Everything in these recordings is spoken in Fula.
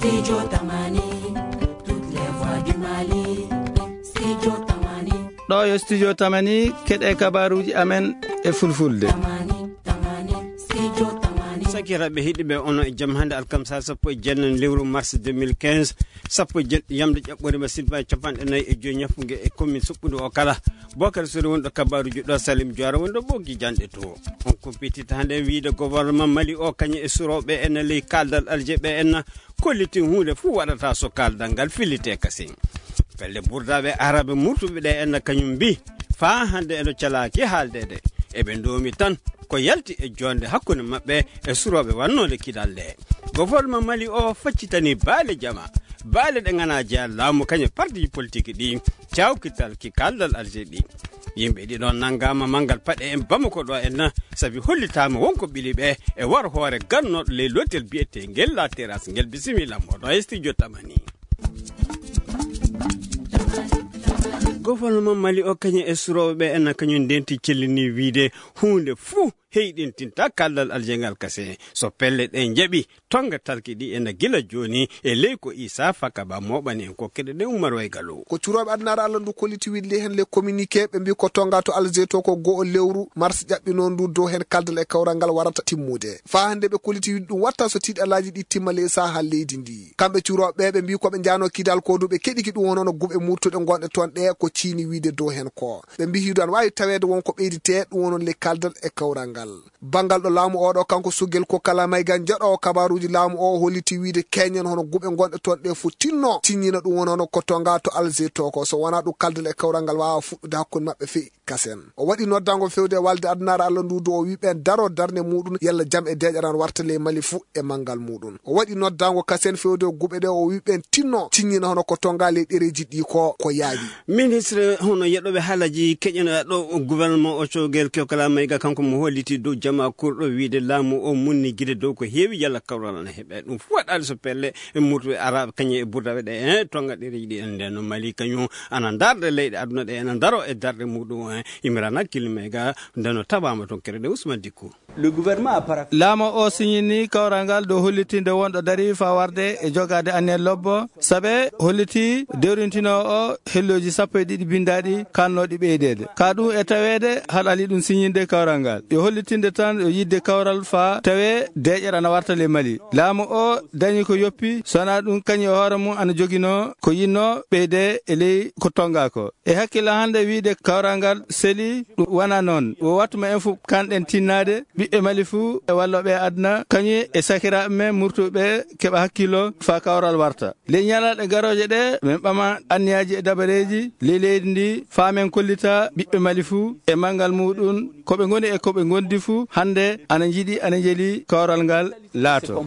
Studio Tamani, toutes les voix du Mali. Studio Tamani. ɗo yo studio Tamani keɗe kabaruji amen e fulfulde. sakiraɓe hiɗiɓe ono e jaam hande alkamisa sappo e jeenan lewru mars 2015 sappo yamde ƴaɓɓorima silva capanɗe nayyi e joyi ñafugue e commune Soɓɓudu o kala Bocar Sori wonɗo kabaruji ɗo Salim Diawara wonɗo ɓoggi janɗe to on ko pitita hande wiide gouvernement Mali o kañum e suroɓe ene ley kaldal aljeɓe en kolliti hunde fuu waɗata so kaldal ngal fillite kasen pelle ɓurdaɓe arabe murtuɓe ɗe en kañum mbi fa hande eno calaki haaldede eɓe ndomi tan ko yalti e jonde hakkunde mabɓe e suroɓe wannode kidal nde gouvernement Mali o faccitani baale jama baale ɗe gana jeeya laamu kañum parti politique ɗi cawkital ki kaldal algérie ɗi yimɓe ɗiɗon nanggama manggal paɗe en bamako ɗo en saabi hollitama wonko ɓiliɓe e war hoore gannoɗo ley lotel biyete ngel la terrasse ngel bisimilla moɗo e studio Tamani. Gouvernement Mali o kañum e suroɓe en kañum ndenti cellini wiide hunde fuu heyɗintinta kaldal aljengal kase so pelle ɗe jaɓi tonga talki ɗi ena gila joni e ley ko Issa Fakaba moɓani en kokkeɗe ɗe Oumar Waygalo ko curoɓe adnare Allah ndu kolliti wiide hen le communiqué ɓe mbi ko tonga to Alger to ko go'o lewru mars ƴaɓɓino ndu dow hen kaldal e kawral ngal warata timmude fa hande ɓe kolliti wiide ɗum watta so tiiɗalaji ɗi timma le sahal leydi ndi kamɓe curoɓe ɓe mbi koɓe jano kidal ko duɓe keɗiki ɗum wonono guɓe murtuɗe gonɗe toon ɗe ko ciini wiide dow hen ko ɓe mbi hiido an wawi tawede wonko ɓeydite ɗum wonon le kaldal e kawral ngal bangal ɗo laamu oɗo kanko Sugel ko kala maygan jaɗo kabaruji laamu o holliti wiide keñen hono guɓe gonɗe toon ɗe fu tinno tiññina ɗum wona hono ko tonga to Alger to ko so wona ɗum kaldal e kawral ngal wawa fuɗɗude hakkude mabɓe fe kasen o waɗi noddango fewde e walde adnare Allah ndu do o wi ɓen daro darde muɗum yalla jaam e deƴaran warta le Mali fu e mangal muɗum o waɗi noddango kasen fewde guɓe ɗe o wi ɓen tinno tiññina hono ko tonga le ɗereji ɗi ko yaawi ministre hono yeɗoɓe haalaji keƴena ɗo gouvernement o cogel kala mayga kanko mo holliti dow jama kurɗo wiide laamu o munni guide dow ko heewi yalla kawral ana heeɓe ɗum fu waɗade so pelle e murtuɓe arabe kañum e burdaɓe ɗe tonga ɗereji ɗi en nden no Mali kañum ana darde leyɗe aduna ɗe ena daro e darde muɗum imrana kilmega ndeno tabama toon kerede Ousmane Dickou le gouvernement laamu o signini kawral ngal dow hollitinde wonɗo dari fa warde e jogade annel lobbo saabe holliti dewrintino o helloji sappo e ɗiɗi bindaɗi kannoɗi ɓeydede ka ɗum e tawede haɗali ɗum signinde kawral ngal yo hollitinde tan yo yidde kawral fa tawe deƴere ana warta le Mali laamu o dañi ko yoppi sona ɗum kañum e hoore mum ana jogino ko yinno ɓeyde e ley ko tonga ko e hakkille hande wiide kawral ngal seli ɗum wona noon o wattuma en fof kanɗen tinnade ɓiɓɓe Mali fuu e walloɓe aduna kañum e sakiraɓe men murtuɓe keɓa hakkilo fa kawral warta ley ñalaɗe garoje ɗe min ɓama anniyaji e dabareji ley leydi ndi famen kollita ɓiɓɓe Mali fuu e mangal muɗum koɓe goni e koɓe gondi fuu hande ana jiiɗi ana jeeli kawral ngal laato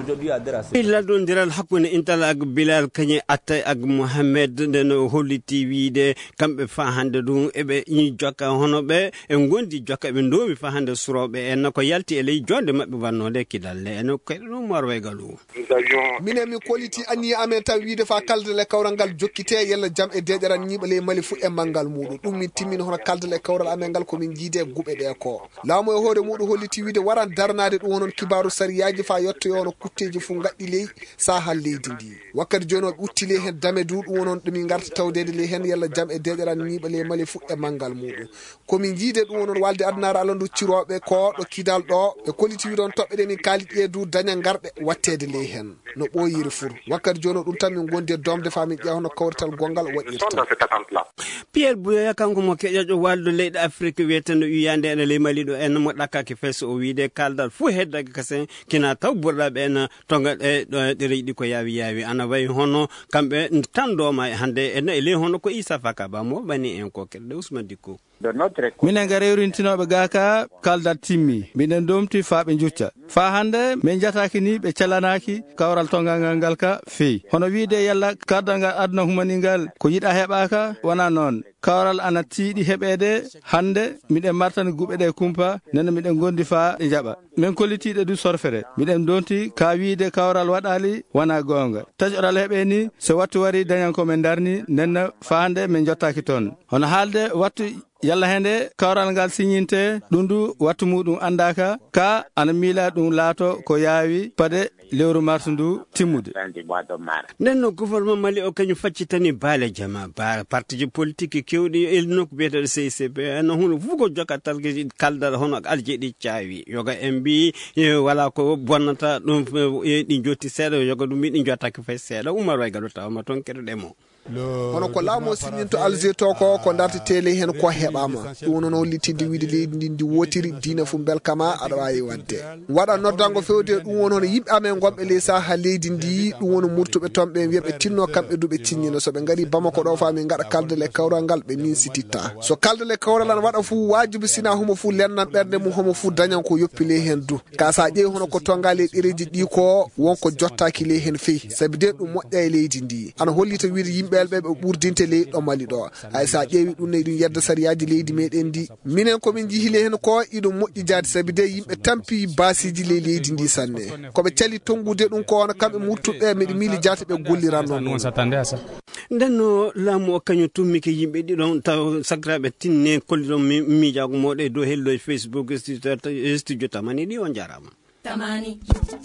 ladodiral hakkude intal ak Bilal kañum attay ak Mohamed nden holliti wiide kamɓe fa hande ɗum eɓe ñi jokka hono ɓe e gondi jokka ɓe ndomi fa hande suroɓe en ko yalti e ley jonde mabɓe wannode kidal le en ko ɗum Oumar Waygalo minen min kolliti anni amen taw wiide fa kaldal e kawral ngal jokkite yalla jaam e deƴaran ñiɓa ley Mali fu e mangal muɗum ɗum min timmini hono kaldal e kawral amen ngal komin jiide guɓe ɗe ko laamu e hoore muɗum holliti wiide waran darnade ɗum wonon kibaru sariyaji fa yettoyo no kutteji fu gaɗɗi ley sahal leydi ndi wakkati joni o uttile hen dame du ɗum wonon ɗumin garta tawdede ley hen yalla jaam e deƴaran ñiɓa ley Mali fu e mangal muɗum komin jiide ɗum wonon walde adnare Allah ndu ciroɓe ko ɗo kidal ɗo e kolliti wiide on toɓɓe ɗe min kaali ƴeedu daña garɓe wattede ley hen no ɓooyiri fur wakkati joni ɗum tan min gondi e domde fa min ƴeewa hono kawrital gongal waɗirta Pierre Buyoya kanko mo keƴaƴo waldo leyɗe Afrique wiyeteno uyande ene ley Mali ɗo en mo ɗakkaki fes o wiide kaldal fu heddaki kasen kina taw burɗaɓe en tonga ɗe ɗereji ɗi ko yaawi ana wayi hono kamɓe tan doma hande ene e ley hono ko Issa Fakaba mo ɓani en ko keɗɗe Ousmane Dickou minen ga rewrintinoɓe gaka kaldal timmi minen domti fa ɓe jucca fa hande min jataki ni ɓe calanaki kawral tongal ngal ka feyi hono wiide yalla kardal ngal aduna humaningal ko yiɗa heɓaka wona noon kawral ana tiiɗi heɓede hande miɗen martani guɓe ɗe kumpa nene miɗen gondi fa ɗe jaɓa min kollitiɗe du sorfere miɗen donti ka wiide kawral waɗali wona gonga taƴoɗal heɓe ni so wattu wari dañan komin darni nenna fa hande min jottaki toon hono haalde wattu yalla hende kawral ngal signinte ɗum du wattu muɗum andaka ka ana miila ɗum laato ko yaawi pade lewru mars ndu timmude. nden no gouvernement Mali o kañum faccitani baale jama ba parti politique kewɗi elnoko biyeteɗo CCP no hunde fof ko jokatal kaldal hono aljeeɗi caawi yoga en mbi wala ko bonnata ɗum ɗi jotti seeɗa yoga ɗum mbi ɗi jottaki fay seeɗa Oumar Way gaɗo tawma toon keɗoɗemo hono ko laamu signinto alger to ko darti télé hen ko heɓama ɗum noon hollitide wiide leydi ndi wotiri dina fu belkama aɗa wawi wadde waɗa noddango fewde ɗum won hono yimɓe amen gomɓe ley saha leydi ndi ɗum woni murtuɓe toon ɓe wiyaɓe tinno kamɓe duɓe tinnino soɓe gaari Bamako ɗo fami gaɗa kaldele kawral ngal ɓe min sititta so kaldele kawral an waɗa fu wajibi sina homo fu lennan ɓerde mum homo fu dañan ko yoppi ley hen du ka sa ƴeewi hono ko tonga ley ɗereji ɗi ko wonko jottaki ley hen feyi saabi de ɗum moƴƴa e leydi ndi ana hollita wiide yimɓe ɓe ɓurdinte leydi ɗo Mali ɗo hay sa ƴeewi ɗum ne ɗum yedda sariyaji leydi meɗen ndi minen komin jihile hen ko iɗum moƴƴi jaade saabi de yimɓe tampi basiji ley leydi ndi sanne koɓe cali tongude ɗum ko wona kamɓe murtuɓe miɗe miili jaate ɓe golliranno noon nden no laamu o kañum tummike yimɓe ɗiɗon taw sagraɓe tinne kolliɗon miijago moɗo e dow hello Facebook studio tamani ɗi on jarama tamani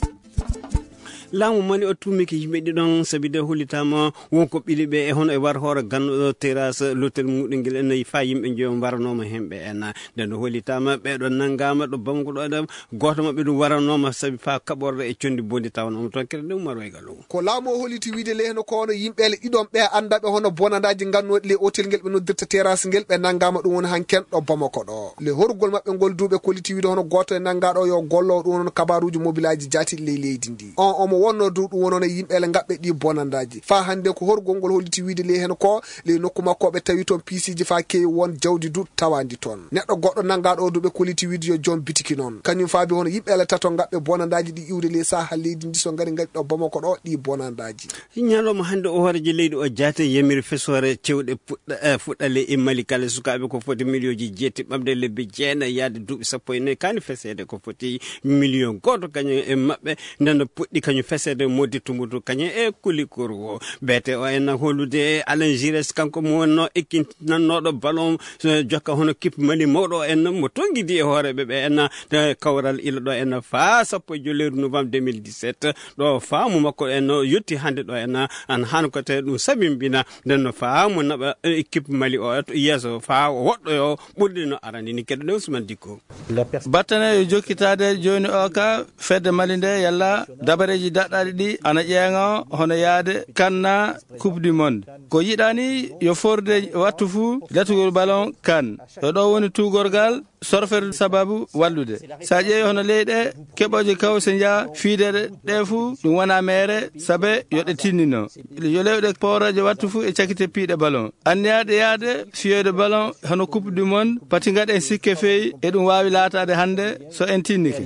laamu Mali o tummike yimɓe ɗiɗon sabi de hollitama wonko ɓiɗi ɓe e hono e war hoore ganduɗo terrasse l'hôtel muɗum ngel en fa yimɓe joom waranoma hemɓe en nden no hollitama ɓeɗo nanggama ɗo Bamako ɗo ɗo goto mabɓe ɗum waranoma sabi fa kaɓorde e condi bondi tawanoma toon kede ɗum Oumar Way Gallo ko laamu o holliti wiide le heno ko hono yimɓele ɗiɗon ɓe andaɓe hono bonandaji gannoɗi le hôtel ngel ɓe noddirta terrasse ngel ɓe nanggama ɗum woni hanken ɗo Bamako ɗo le horgol mabɓe ngol duuɓe kolliti wiide hono goto e nanggaɗo yo gollo ɗum won kabaruji mobilaji jatiɗi ley leydi ndi omo wonno du ɗum wonone yimɓele gaɓɓe ɗi bonandaji fa hande ko horgol ngol holliti wiide le hen ko le nokku makko ɓe tawi toon piisiji fa kewi won jawdi du tawandi toon neɗɗo goɗɗo nanggaɗo duɓe kolliti wiide yo joom bitiki noon kañum faabi hono yimɓele tato gaɓɓe bonandaji ɗi iwde le saha leydi ndi so gaari ɗo Bamako ɗo ɗi bonandaji ñalawma hande o hooreji leydi o jaate yamiri fesore cewɗe fuɗɗale e Mali kala sukaɓe ko foti millioji jeetti ɓamde lebbi jeenayi yaade duuɓi 14 kani fesede ko foti million goto kañum e mabɓe nden puɗɗi kañum fesede modi tumudu kañum e kulikuru o beete o en hollude Alain Giresse kanko mo wonno ekkinannoɗo ballon jokka hono kippe Mali mawɗo en mo tongidi e hooreɓe ɓe en kawral ila ɗo en fa 15 novembre 2017 ɗo faamu makko en yetti hande ɗo en an han ko te ɗum sabimbina nden no faamu naɓa équipe Mali o to yeeso fa woɗɗo yo ɓurɗi no arani ni keɗo ɗe Ousmane Dicko battane yo jokkitade joni o ka fedde Mali nde yalla dabareji daɗɗaɗi ɗi ana ƴeeŋa hono yaade kanna coupe du monde ko yiɗani yo forde wattu fuu latugol ballon kan ɗo woni tugorgal sorfere sababu wallude sa ƴeewi hono leyɗe keɓoje kawse jaa fiidere ɗe fuu ɗum wona mere saabe yoɗe tinnino yo lewɗe poroje wattu fuu e cakkite piiɗe ballon anniyaɗe yaade fiyoyde ballon hono coupe du monde pati gaɗen sikke feewi e ɗum wawi laatade hande so en tinniki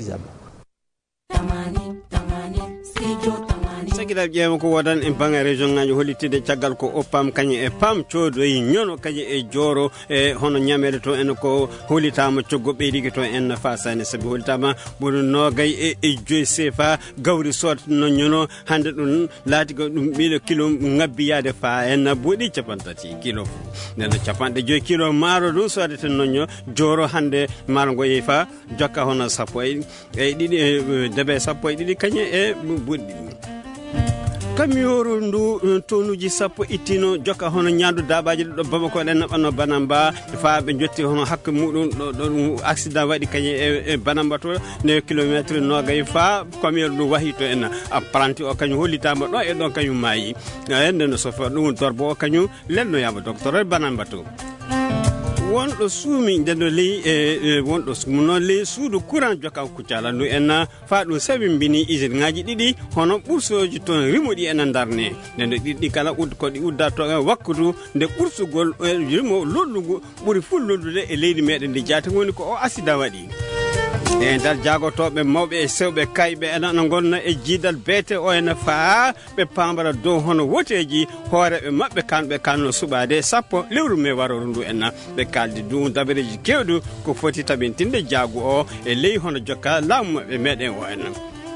sagiɗaɓe ƴeewa ko wodan en bangga région ngaji hollitide caggal ko oppam kañum e pam coodoyi ñono kañum e jooro e hono ñamede to en ko hollitama coggo ɓeydiki to en fasani saabi hollitama ɓuri nogay e joyi CFA gawri sodno ñono hande ɗum laati ko ɗum ɓiɗo kilo ngabbiyade fa en ɓooɗi 30 kilo nden 50 kilo maaro ɗum sodete noño jooro hande maaro ngo yeehi fa jokka hono sappo e ɗiɗi debe sappo e ɗiɗi kañum e ɓuɗɗi camion ndu tonuji sappo ittino jokka hono ñandu dabaji ɗo Bamako ɗen naɓanno Banamba fa ɓe jotti hono hakke muɗum ɗo accident waɗi kañum e Banamba to ne kilométre nogay fa camion ndu wahi to en apprenti o kañum hollitama ɗo e ɗon kañum maayi nden no chauffeur ɗum dorbo o kañum lenno yama docteur Banamba to wonɗo suumi nden no ley wonɗo suumu noon ley suudu courant jokka kuccala ndu en fa ɗum sabimbini usine ngaji ɗiɗi hono ɓursoji toon rimoɗi en darne nden no ɗiɗɗi kala ko ɗi udda to wakkudu nde ɓursugol rimo lollugu ɓuuri ful lollude e leydi meɗen ndi jaati woni ko o accident waɗi e nder jagotoɓe mawɓe e sewɓe kayɓe ene gonna e jiidal beete o ene faa ɓe pambara dow hono woteji hooreɓe mabɓe kanɓe kanno suɓade sappo lewru me waroro ndu en ɓe kaldi du dabareji kewɗu ko foti tabintinde jaagu o e ley hono jokka laamu maɓɓe meɗen o en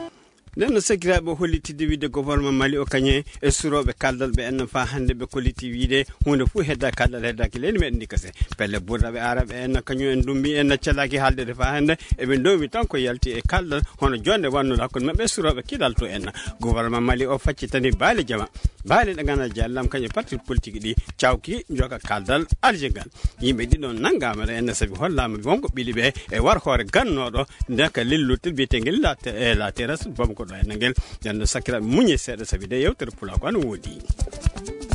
nden no sakiraaɓe hollitide wiide gouvernement Mali o kañe e suroɓe kaldal ɓe en fa hande ɓe kolliti wiide hunde fuu hedda kaldal heddaki leydi meɗen ndi kase pelle burdaɓe araɓe en kañum en dumbi en calaki haaldede fa hande eɓe domi tan ko yalti e kaldal hono jonde wannude hakkude mabɓe suroɓe kidal to en gouvernement Mali o faccitani baali jama baali ɗe ganduɗa jallam kañum parti politique ɗi cawki joka kaldal aljegal yimɓe ɗiɗon nangamata en saabi hollama wonko ɓiili ɓe e war hoore gannoɗo ndeka lilluttel biyetengel la terrasse bam ko ɗo en ngel nden sakiraɓe muñe seeɗa saabi de yewtere pula ko an woodi